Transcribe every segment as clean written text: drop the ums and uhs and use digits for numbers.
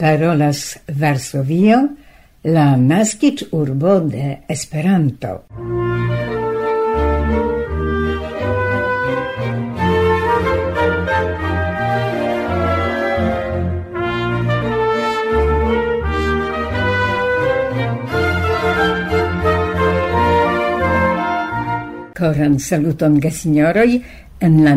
Parolas Varsovio, la naskiĝurbo de Esperanto. Koran saluton gesignoroj en la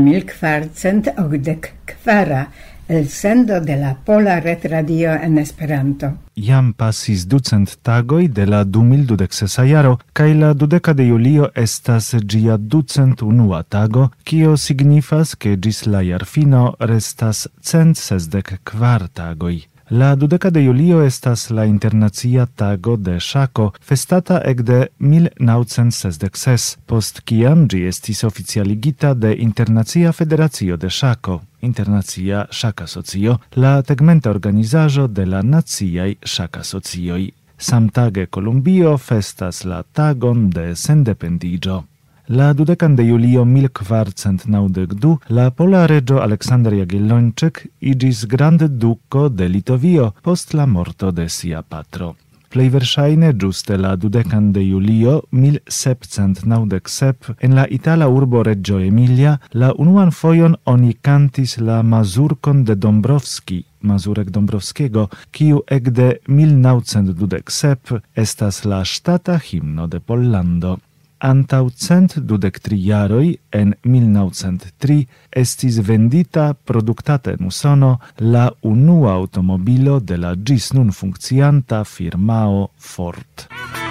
1484 elsendo de la Pola Retradio en Esperanto. Jam passis 200 tagoj de la 2026 jaro, kaj la 20 de julio estas ĝia 201 tago, kio signifas, ke ĝis la jarfino restas 164 tagoj. La 20 de julio estas la internacia tago de ŝako, festata ekde 1966, post kiam ĝi estis oficialigita de Internacia Federacio de Ŝako, Internacia Ŝak-Asocio, la tegmenta organizaĵo de la naciaj ŝak-asocioj. Samtage Kolumbio festas la tagon de sendependiĝo. La 20 de julio 1492 la pola reĝo Aleksander Jagiellończyk iĝis grandduko de Litovio post la morto de sia patro. Plej verŝajne ĝuste la 20 de julio 1797 en la itala urbo Reggio Emilia la unuan fojon oni kantis la mazurkon de Dąbrowski, Mazurek Dąbrowskiego, kiu ekde 1927 estas la ŝtata himno de Pollando. Antau 123 jaroj en 1903 estis vendita produktata en Usono la unua automobilo de la ĝis nun funkcianta firmao Ford.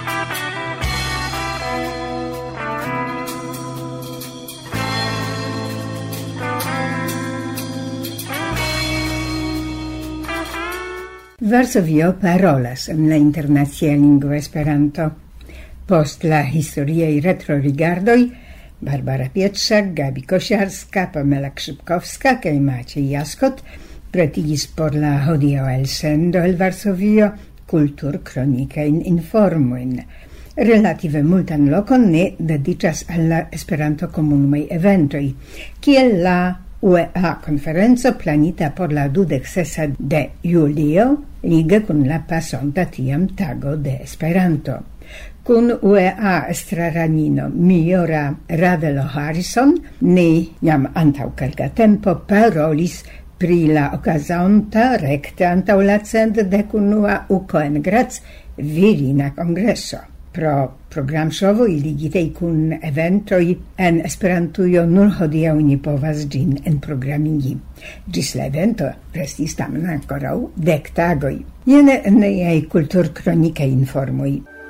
Varsovio parolas en la internacia lingvo Esperanto. Post la historiaj retrorigardoj, Barbara Pietrzak, Gabi Kosiarska, Pamela Krzypkowska kaj Maciej Jaskot pretigis por la hodiaŭa elsendo el Varsovio kulturkronikajn informojn. Relative multan lokon ne dediĉas al la Esperanto-komunumaj eventoj, kiel la UEA konferenco planita por la 26 de julio lige kun la pasonta tiam tago de Esperanto. Kun UEA estraranino Miora Ravelo Harrison ni jam antaŭ kelka tempo parolis pri la okazonta rekte antaŭ la 111 UKO en Graz virina kongreso. Pro programŝovoj ligitaj kun eventoj en Esperantujo nur hodiaŭ ni povas ĝin enprogramigi. Ĝis la evento restis tamen ankoraŭ 10 tagoj. Jen niaj kulturkronikaj informoj.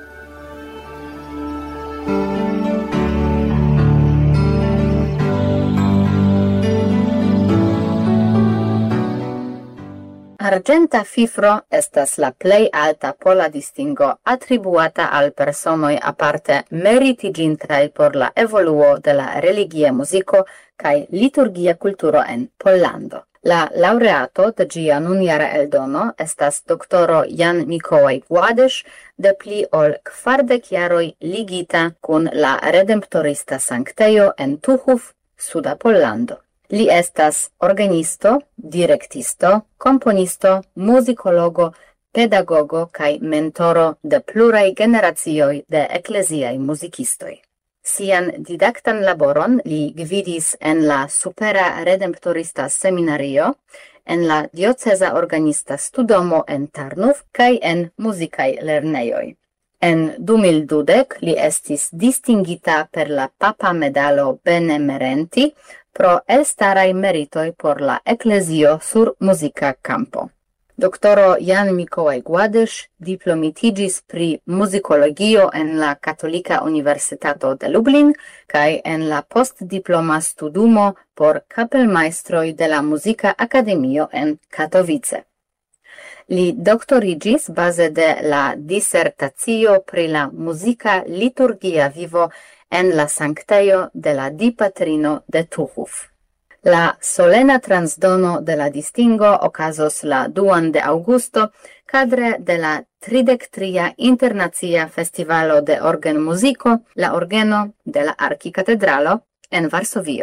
Argenta fifro estas la plej alta pola distingo atribuata al personoj aparte meritiĝintaj por la evoluo de la religia muziko kaj liturgia kulturo en Pollando. La laureato de ĝia nunjara eldono estas doktoro Jan Mikołaj Gładys, de pli ol 40 jaroj ligita kun la Redemptorista Sanktejo en Tuchów, suda Pollando. Li estas organisto, direktisto, komponisto, muzikologo, pedagogo kaj mentoro de pluraj generacioj de ekleziaj muzikistoj. Sian didaktan laboron li gvidis en la Supera Redemptorista Seminario, en la Dioceza Organista Studomo en Tarnów kaj en muzikaj lernejoj. En 2012 li estis distingita per la Papa Medalo Benemerenti pro elstaraj meritoj por la eklezio sur muzika kampo. Doktoro Jan Mikołaj Gładys diplomitiĝis pri muzikologio en la Katolika Universitato de Lublin kaj en la postdiploma studumo por kapelmajstroj de la Muzika Akademio en Katowice. Li doktoriĝis baze de la disertacio pri la muzika liturgia vivo en la sanktejo de la Dipatrino de Tuchów. La solena transdono de la distingo okazos la 2 de aŭgusto kadre de la 33. Internacia Festivalo de Orgenmuziko, la orgeno de la Arkikatedralo en Varsovio.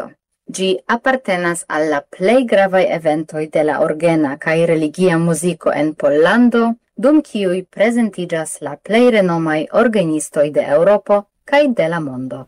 Gi appartenas alla plei gravai eventoi de la orgena kai religia musico en Pollando, dum kiui presentigas la plei renomai organistoi de Europo kai de la mondo.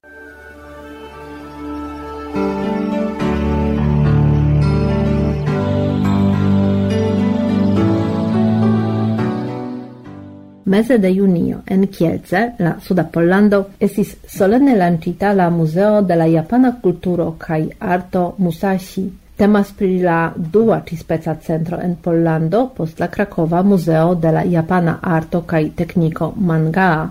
Mese de junio en Kielce, la suda Pollando, estis solene lancita la Museo de la Japana Kulturo kaj Arto Musashi. Temas pri la dua ĉi-speca centro en Pollando post la Krakova Museo de la Japana Arto kaj Tekniko Mangaa.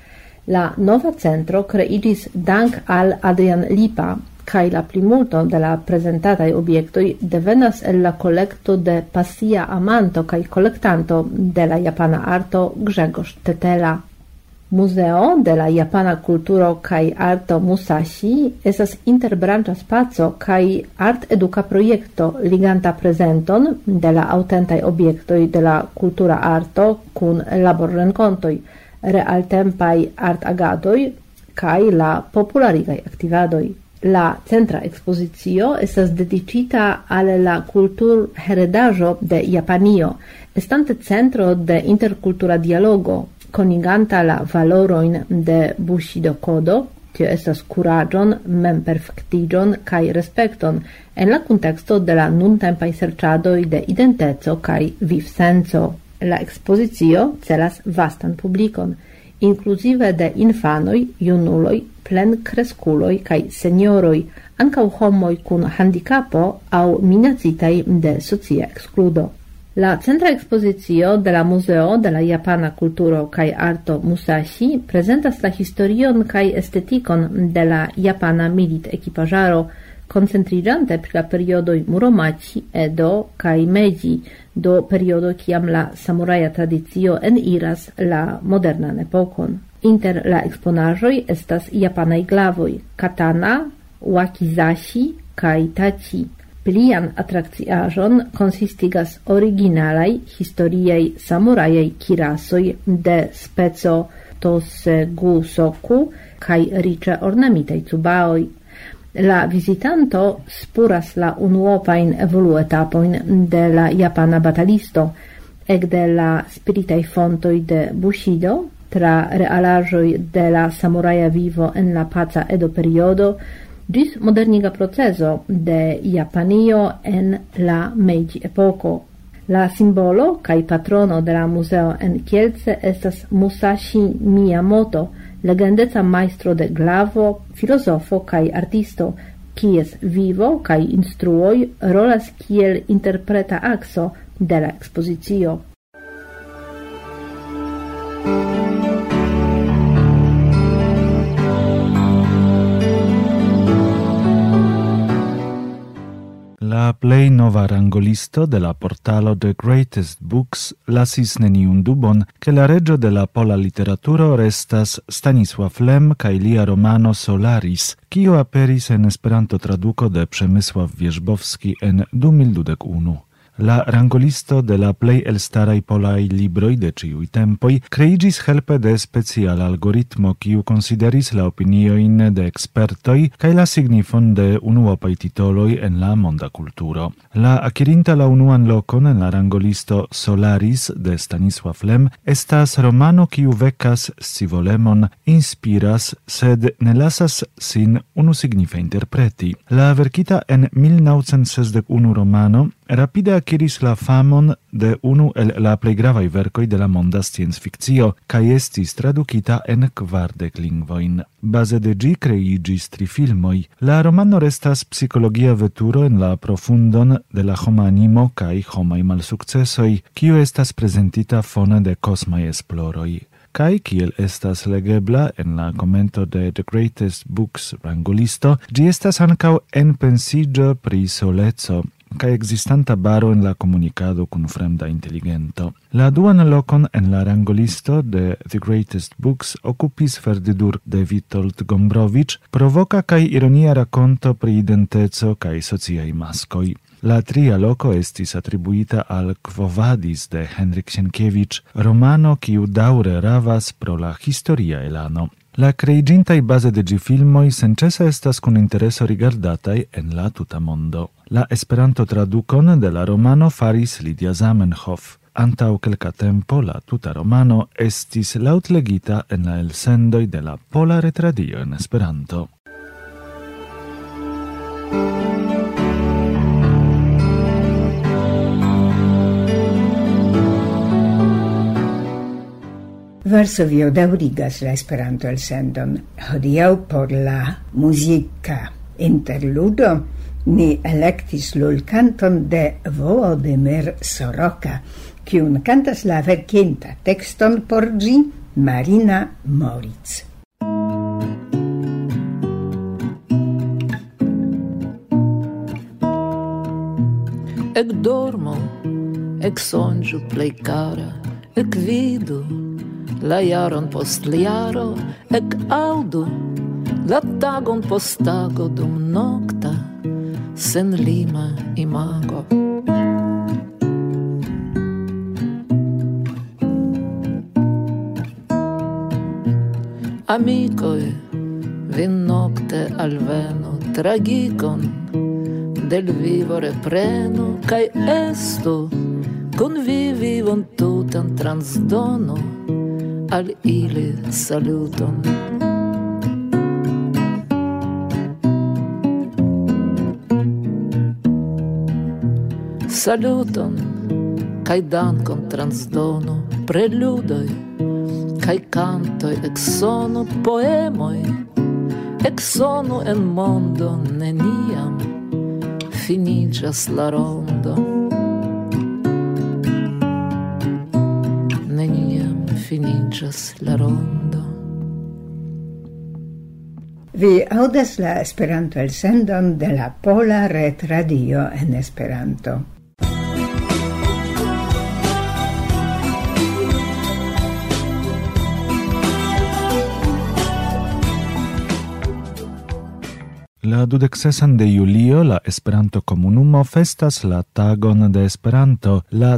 La nova centro kreiĝis dank al Adrian Lipa, kaj la plimulto de la prezentataj objektoj devenas el la kolekto de pasia amanto kaj kolektanto de la japana arto Grzegorz Tetela. Museo de la Japana Kulturo kaj Arto Musashi estas interbranĉa spaco kaj art-eduka projekto liganta prezenton de la aŭtentaj objektoj de la kultura arto kun laborrenkontoj, realtempaj art-agadoj kaj la popularigaj aktivadoj. La centra expozicio estas dedicita al la kultur heredaĵo de Japanio, estante centro de interkultura dialogo, koniganta la valorojn de Bushido Kodo, tio estas kuraĝon, memperfektiĝon kaj respekton en la kunteksto de la nuntempaj serĉadoj de identeco kaj vivsenco. La ekspozicio celas vastan publikon, inclusive de infanoi, junuloi, plenkreskuloj kaj senioroj, ankaŭ homoj kun handicapo aŭ minacitaj de socia ekskludo. La centra expozicio de la Museo de la Japana Kulturo kaj Arto Musashi prezentas la historion kaj estetikon de la japana milit-ekipaĵaro, koncentriĝante pri la periodoj Muromachi, Edo kaj Meiji, do periodo kiam la samuraja tradicio eniras la modernan epokon. Inter la eksponaĵoj estas japanaj glavoj, katana, wakizashi kaj tachi. Plian atrakciaĵon konsistigas originalaj historiaj samurajaj kirasoj de speco Tosegusoku kaj riĉe ornamitaj tsubaoj. La visitanto spuras la unuopajn evoluetapojn de la japana batalisto, ekde la spiritaj fontoj de Bushido, tra realaĵoj de la samuraja vivo en la paca Edo-periodo, ĝis moderniga procezo de Japanio en la Meiji-epoko. La simbolo kaj patrono de la museo en Kielce estas Musashi Miyamoto, legendeca maestro de glavo, filosofo kaj artisto, kies vivo kaj instruoj rolas kiel interpreta akso de la ekspozicio. La plej nova rangolisto de la portalo The Greatest Books lasis neniun dubon, ke la reĝo de la pola literaturo restas Stanisław Lem kaj lia romano Solaris, kiu aperis en Esperanto traduko de Przemysław Wierzbowski en 2021. La rangolisto de la plej elstaraj polaj libroj de ĉiuj tempoj kreiĝis helpe de speciala algoritmo, kiu konsideris la opiniojn de ekspertoj kaj la signifon de unuopaj titoloj en la monda kulturo. La akirinta la unuan lokon en la rangolisto Solaris de Stanisław Lem estas romano, kiu vekas scivolemon, inspiras, sed ne lasas sin unusignife interpreti. La verkita en 1961 romano rapide akiris la famon de unu el la plej gravaj verkoj de la monda sciencfikcio kaj estis tradukita en 40 lingvojn. Baze de ĝi kreiĝis 3 filmoj. La romano restas psikologia veturo en la profundon de la homa animo kaj homaj malsukcesoj, kiu estas prezentita fone de kosmaj esploroj. Kaj kiel estas legebla en la komento de The Greatest Books rangolisto, ĝi estas ankaŭ enpensiĝo pri soleco, kaj existanta baro en la komunikado kun fremda inteligento. La duan lokon en la rangolisto de The Greatest Books okupis Ferdidur de Witold Gombrowicz, provoka kaj ironia rakonto pri identeco kaj sociaj maskoj. La tria loko estis atribuita al Quo Vadis de Henryk Sienkiewicz, romano kiu daŭre ravas pro la historia elano. La creigintai base de gi filmoi sencesa estas con intereso rigardatai en la tuta mondo. La Esperanto traducon de la romano faris Lidia Zamenhof. Antau kelka tempo la tuta romano estis lautlegita en la elsendoi de la Pola Retradio en Esperanto. Varsovio daŭrigas la Esperanto-elsendon. Hodiaŭ por la muzika interludo ni elektis lulkanton de Volodymyr Soroka, kiun kantas la verkinta tekston por ĝi Marina Moritz. Ek dormo, ek sonĝu plej kara, ek vidu la jaron post jaro, ek aŭdu la tagon post tago dum nokta senlima imago. Amikoj, vi nokte alvenu tragikon del vivo reprenu kaj estu kun vi vivon tutan transdono al ili saluton. Saluton, kaj dankon transdono, preludoj, kaj kantoj eksonu, poemoj, eksonu en mondo neniam finiĝas la rondo. Neniam finiĝas la rondo. Vi aŭdas la Esperanto-elsendon de la Pola Retradio en Esperanto. La 26 de julio la Esperanto komunumo festas la tagon de Esperanto, la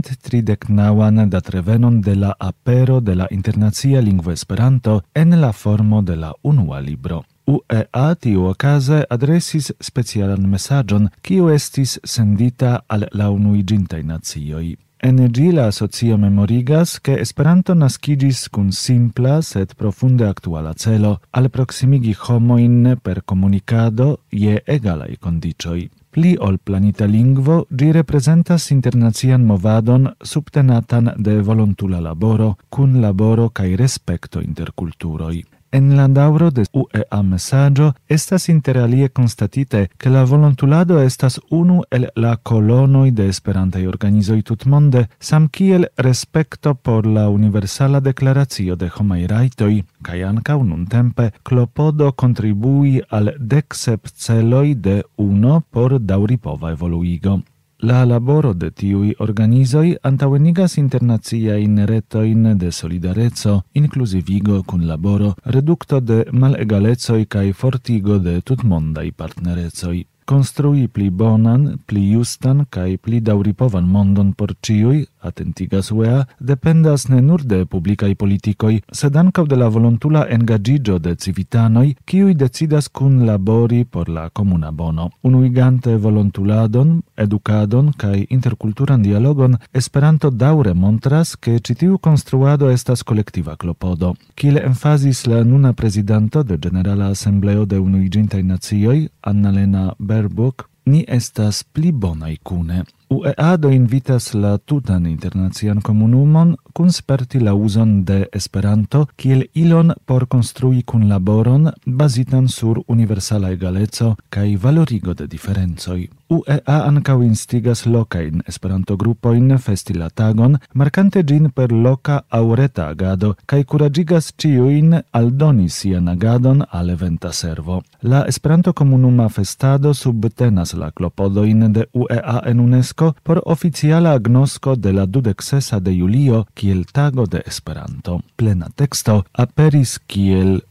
139 datrevenon de la apero de la internacia lingvo Esperanto en la formo de la unua libro. UEA tiuokaze adresis specialan mesaĝon, kiu estis sendita al la unuiĝintaj nacioj. En ĝi la asocio memorigas, ke Esperanto naskiĝis kun simpla sed profunde aktuala celo alproksimigi homojn per komunikado je egalaj kondiĉoj. Pli ol planita lingvo, ĝi reprezentas internacian movadon subtenatan de volontula laboro, kunlaboro kaj respekto inter kulturoj. En la daŭro de UEA mesaĝo estas interalie konstatite, ke la volontulado estas unu el la kolonoj de esperantaj organizoj tutmonde, samkiel respekto por la Universala Deklaracio de Homaj Rajtoj kaj ankaŭ nuntempe klopodo kontribui al 17 celoj de UNO por daŭripova evoluigo. La laboro de tiuj organizoj antaŭenigas internaciajn retojn de solidareco, inkluzivigo, kunlaboro, redukto de malegalecoj kaj fortigo de tutmondaj partnerecoj. Konstrui pli bonan, pli justan kaj pli daŭripovan mondon por ĉiuj, atentigas UEA, dependas ne nur de publikaj politikoj, sed ankaŭ de la volontula engaĝiĝo de civitanoj, kiuj decidas kunlabori por la komuna bono. Unuigante volontuladon, edukadon kaj interkulturan dialogon, Esperanto daŭre montras, ke ĉi tiu konstruado estas kolektiva klopodo. Kiel emfazis la nuna prezidanto de Ĝenerala Asembleo de Unuiĝintaj Nacioj, Annalena Baerbock, ni estas pli bonaj kune. UEA do invitas la tutan internacian komunumon kunsperti la uzon de Esperanto kiel ilon por konstrui kunlaboron bazitan sur universala egaleco kaj valorigo de diferencoj. UEA ankaŭ instigas lokajn Esperanto-grupojn festi la tagon, markante ĝin per loka aŭ reta agado kaj kuraĝigas ĉiujn aldoni sian agadon al eventa servo. La Esperanto-komunuma festado subtenas la klopodojn de UEA en UNESCO por oficiala agnosko de la 26 de julio kiel tago de Esperanto. Plena teksto aperis kiel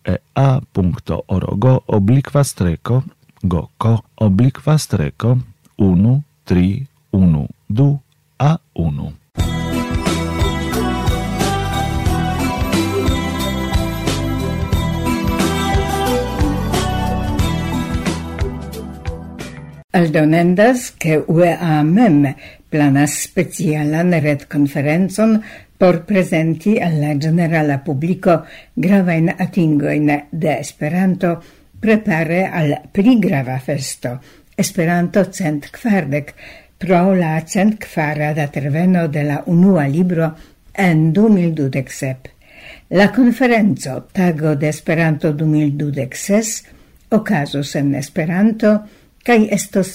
uea.org/goko/1312A1. Aldonendas che UEA mem planas specialan retconferencon por presenti alla generala publico gravain atingoin de Esperanto prepare al pli grava festo, Esperanto 140, pro la 140 daterveno de la unua libro en 2027. La conferenzo Tago de Esperanto 2026 ocasos en Esperanto kai estos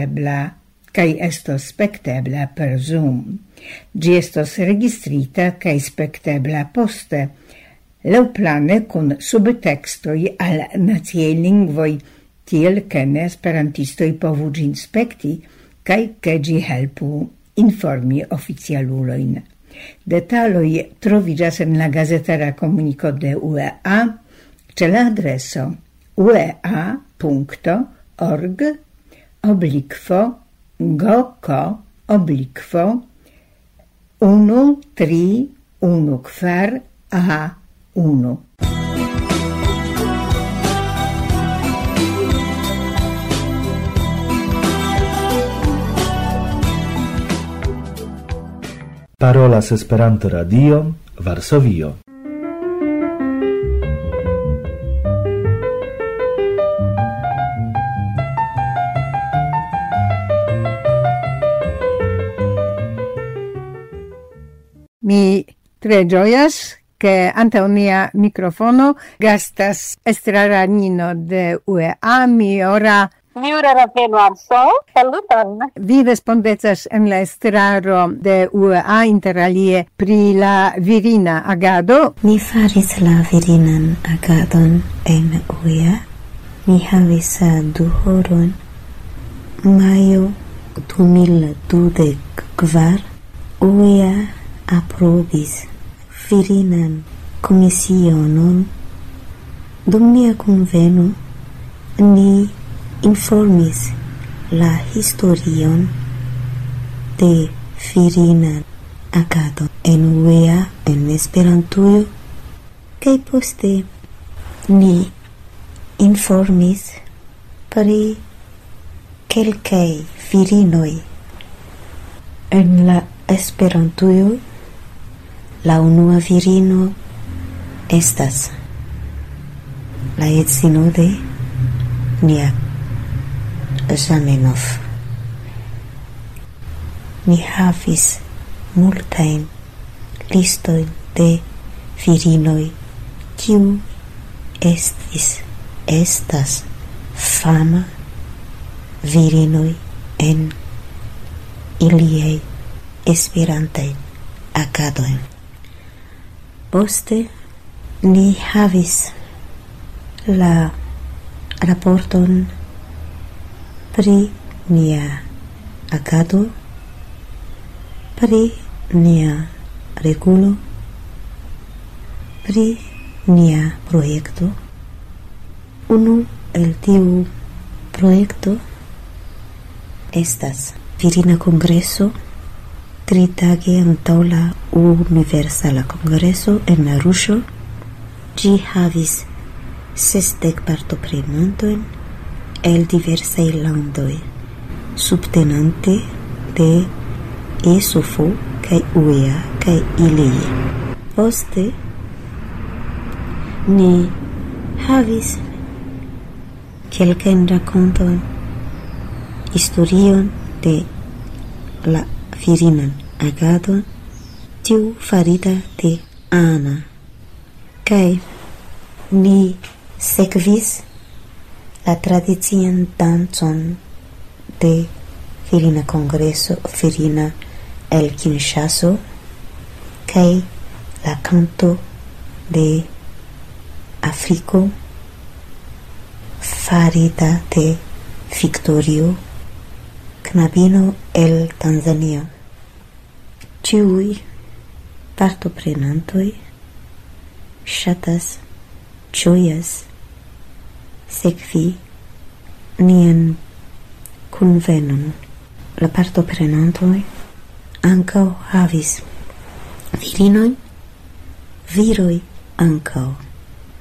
spektebla per Zoom. Gi estos registrita kai spektebla poste, laŭplane kun subtekstoj al naciaj lingvoj, tiel ke ne esperantistoj povu ĝin spekti kaj ke ĝi helpu informi oficialulojn. Detaloj troviĝas en la gazetara komuniko de UEA ĉe la adreso uea.org/goko/1314A1. Parolas Esperanto Radio, Varsovio. Mi tre gioias che ante nia microfono gastas estraranino de UEA mi ora saluton. Vi respondecas en la estraro de UEA interalie pri la virina agado. Mi faris la virinan agadon en UEA. Mi havis 2 horon. Majo 2024 UEA aprobis virinan komisionon. Dum nia kunveno ni informis la historion de virinan agado en UEA en Esperantujo kaj poste ni informis pri kelkaj virinoj en la Esperantujo. La unua virino estas la edzino de nia Zamenhof. Mi havis multajn listojn de virinoj kiu estas fama virinoj en iliaj esperantaj agadoj. Poste ni havis la raporton pri nia agado, pri nia regulo, pri nia projekto. Unu el tiu projekto estas virina kongreso 3 tage antaŭ la Universala Kongreso en Aruŝo. Ĝi havis 60 partoprenantojn el diversaj landoj, subtenante de ESOFO kaj UEA kaj ILEE. Poste ni havis kelkajn rakontojn, historion de la virinan agadon, tiu farita de Ana. Kaj ni sekvis la tradician dancon de virina kongreso, virina el Kinshaso, kaj la canto de Afriko farita de Victorio, knabino el Tanzanio. Ĉiuj partoprenantoj ŝatas, ĝojas sekvi nian kunvenon. La partoprenantoj ankaŭ havis virinojn, viroj ankaŭ.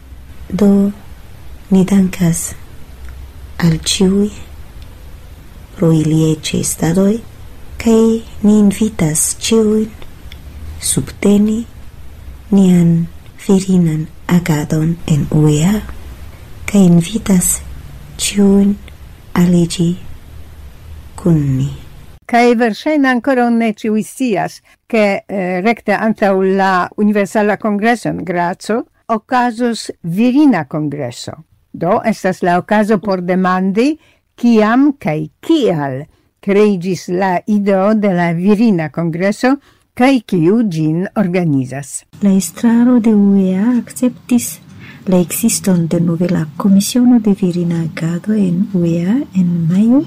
Do ni dankas al ĉiuj pro ilie cestadoi, cae ni invitas ciuin subteni nian virinan agadon en UEA, cae invitas ciuin aligi cun ni. Cae verŝajne ancora ne ĉiuj scias, che recte antaŭ la Universala Kongreso en Graco okazos virina kongreso. Do estas la okazo por demandi kiam kaj kial kreiĝis la ideo de la virina kongreso kaj kiu ĝin organizas. La estraro de UEA acceptis la existon de novela Komisiono de Virina Agado en UEA en majo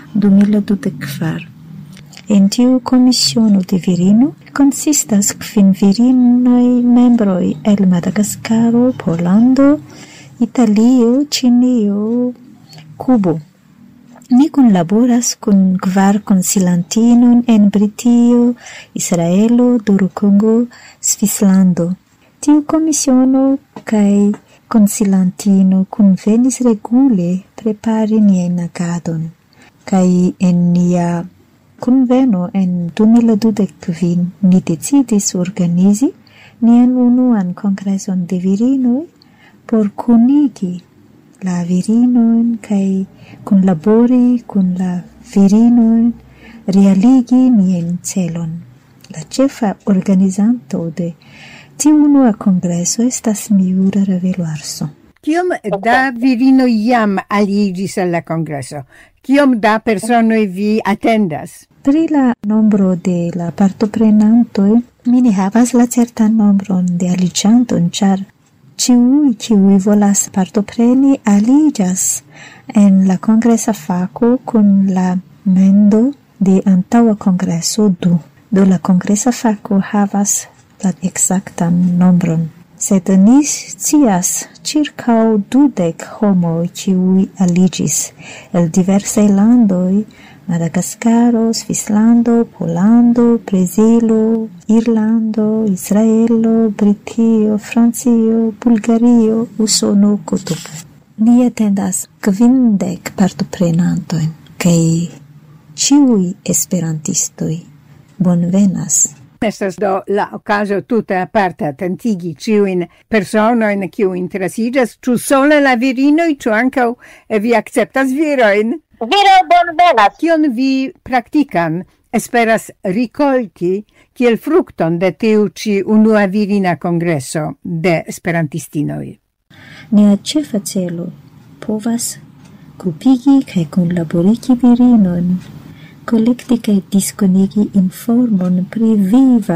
2024. En tiu komisiono de virino consistas 5 virinoj membroj el Madagaskaro, Pollando, Italio, Ĉinio, Kubo. Ni kunlaboras kun 4 konsilantinoj en Britio, Israelo, Kongo, Svislando. Tiu komisiono kaj konsilantino kunvenis regule prepari nian agadon, kaj en nia conveno en 2025 ni decidis organizi nian unuan kongreson de virinoj por kunigi la virinojn kaj kunlabori kun la virinojn realigi nian celon. La ĉefa organizanto de tiu unua kongreso estas Miura Ravelo-Arso. Kiom da virinoj jam aliĝis al la kongreso? Kiom da personoj vi atendas? Pri la nombro de la partoprenantoj, mi ne havas la certan nombron de aliĝantoj, ĉar ĉiuj, kiuj volas partopreni, aliĝas en la kongresa fako kun la mendo de antaŭa kongreso 2. Do la kongresa fako havas la ekzaktan nombron. Sed ni scias circa 20 homoj, kiuj aliĝis el diversaj landoj, Madagaskaro, Svislando, Pollando, Brazilo, Irlando, Israelo, Britio, Francio, Bulgario, Usono, Kotopo. Ni atendas 50 partoprenantojn, kaj ĉiuj esperantistoj bonvenas. Estas do la okazo tute aparte atentigi ĉiujn personojn kiuj interesiĝas, ĉu sole la virinoj, ĉu ankaŭ vi akceptas virojn? Viroj bonvenas. Kion vi praktikan esperas rikolti kiel frukton de tiu ĉi unua virina kongreso de esperantistinoj? Nia ĉefa celo povas grupigi kaj kunlaborigi virinojn, kolekti kaj diskonigi informon pri viva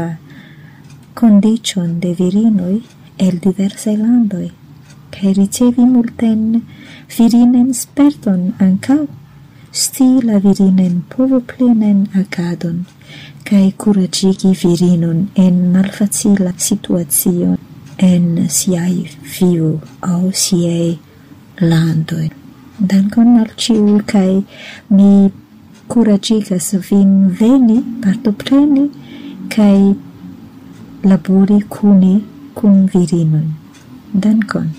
kondiĉon de virinoj el diversaj landoj, kaj ricevi multajn virinan sperton ankaŭ sti la virinen povoplenan agadon kaj kuraĝigi virinon en malfacila situacio en siaj vivo aŭ siaj landoj. Dankon al ĉiuj kaj mi kuraĝigas vin veni partopreni kaj labori kune kun virinoj. Dankon.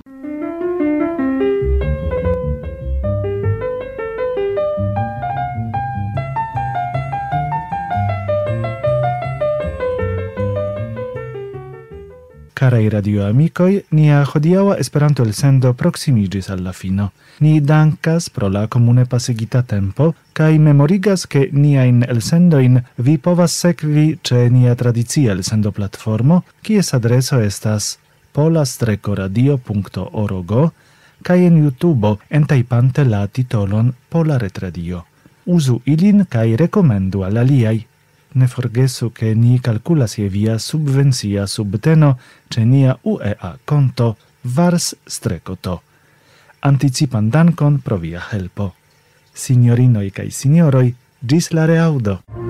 Carei radioamicoi, nia hodiaŭa Esperanto elsendo proksimiĝis al la fino. Ni dankas pro la komune pasigita tempo kaj memorigas ke niajn elsendojn vi povas sekvi ĉe nia tradicia elsendo platformo, kies adreso estas pola-radio.org kaj en YouTube entajpante la titolon Pola Retradio. Uzu ilin kaj rekomendu al aliaj. Ne forgesu che ni calculas je via subvencia subteno ce nia UEA konto vars-to. Anticipan dankon pro via helpo. Signorinoj kaj signoroj, ĝis la reaŭdo.